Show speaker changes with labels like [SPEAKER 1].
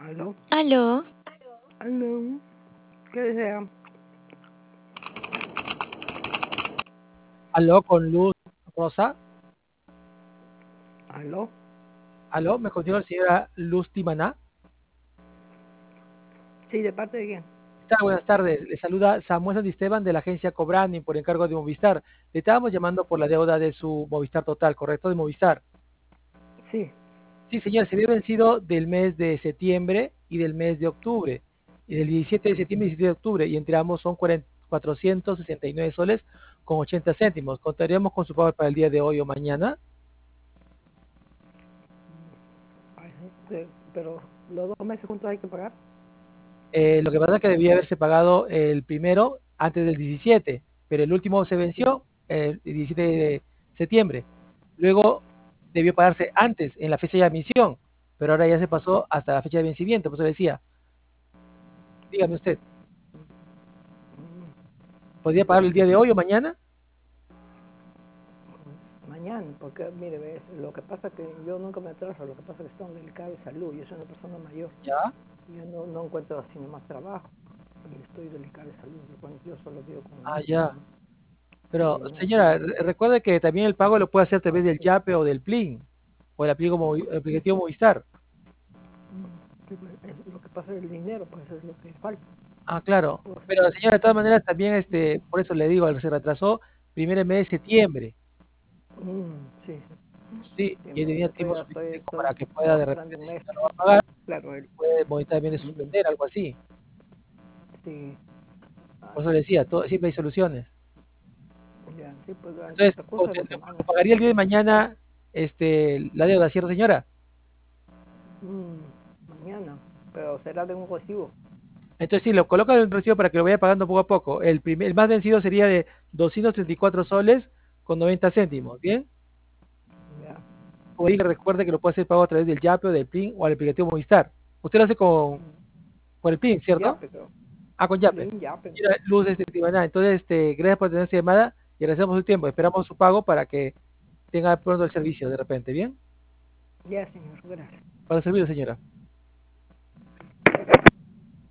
[SPEAKER 1] ¿Aló?
[SPEAKER 2] Aló,
[SPEAKER 1] ¿Aló? ¿Qué desea?
[SPEAKER 3] Aló, con Luz Rosa.
[SPEAKER 1] ¿Aló?
[SPEAKER 3] Aló, me consigo la señora Luz Timaná.
[SPEAKER 1] Sí, ¿de parte de quién?
[SPEAKER 3] Buenas tardes. Le saluda Samuel Santisteban de la agencia Cobrani por encargo de Movistar. Le estábamos llamando por la deuda de su Movistar Total, ¿correcto? De Movistar.
[SPEAKER 1] Sí.
[SPEAKER 3] Sí, señor, se había vencido del mes de septiembre y del mes de octubre. Y del 17 de septiembre y 17 de octubre. Y entre ambos son 469 soles con 80 céntimos. ¿Contaríamos con su pago para el día de hoy o mañana?
[SPEAKER 1] Ay, pero los 2 meses juntos hay que pagar.
[SPEAKER 3] Lo que pasa es que debía haberse pagado el primero antes del 17, pero el último se venció el 17 de septiembre. Luego debió pagarse antes, en la fecha de admisión, pero ahora ya se pasó hasta la fecha de vencimiento, por eso decía. Dígame usted, ¿podría pagarlo el día de hoy o mañana?
[SPEAKER 1] Mañana, porque mire, lo que pasa es que yo nunca me atraso, lo que pasa es que estoy delicado de salud, yo soy una persona mayor,
[SPEAKER 3] Ya,
[SPEAKER 1] yo no encuentro así nomás trabajo, y estoy delicado de salud, yo solo vivo con mi hija,
[SPEAKER 3] ya. Pero,
[SPEAKER 1] y
[SPEAKER 3] señora, recuerde que también el pago lo puede hacer a través del Yape o del Plin, o el aplicativo Movistar.
[SPEAKER 1] sí, pues, lo que pasa es el dinero, pues eso es lo que falta.
[SPEAKER 3] Ah, claro.
[SPEAKER 1] Puedo hacer
[SPEAKER 3] Pero, señora, de todas maneras, también, por eso le digo, se retrasó primer mes de septiembre.
[SPEAKER 1] sí,
[SPEAKER 3] Sí, y tenía tiempo suficiente como
[SPEAKER 1] estoy
[SPEAKER 3] para que pueda, de
[SPEAKER 1] entrando
[SPEAKER 3] repente,
[SPEAKER 1] un
[SPEAKER 3] si
[SPEAKER 1] mes,
[SPEAKER 3] no lo va a pagar,
[SPEAKER 1] claro,
[SPEAKER 3] puede momentáneamente suspender, algo así.
[SPEAKER 1] sí,
[SPEAKER 3] Por eso le decía, siempre hay soluciones.
[SPEAKER 1] ya, sí, pues en el
[SPEAKER 3] Entonces,
[SPEAKER 1] transcurso de la semana.
[SPEAKER 3] pagaría el día de mañana, la deuda, ¿cierto, señora?
[SPEAKER 1] Mañana, pero será de un recibo.
[SPEAKER 3] Entonces, sí, lo coloca en el recibo para que lo vaya pagando poco a poco. El más vencido sería de 234 soles con 90 céntimos, ¿bien?
[SPEAKER 1] Ya.
[SPEAKER 3] O ahí recuerde que lo puede hacer pago a través del Yape o del PLIN o al aplicativo Movistar. Usted lo hace con el PLIN,
[SPEAKER 1] Ya,
[SPEAKER 3] ¿cierto?
[SPEAKER 1] pero.
[SPEAKER 3] Ah, con Yape.
[SPEAKER 1] Plin, ya, pero.
[SPEAKER 3] Mira, Luz, Tibaná. Entonces, gracias por tener esta llamada y agradecemos su tiempo. Esperamos su pago para que tenga pronto el servicio de repente, ¿bien?
[SPEAKER 1] Ya, señor, gracias.
[SPEAKER 3] Para servirle, señora.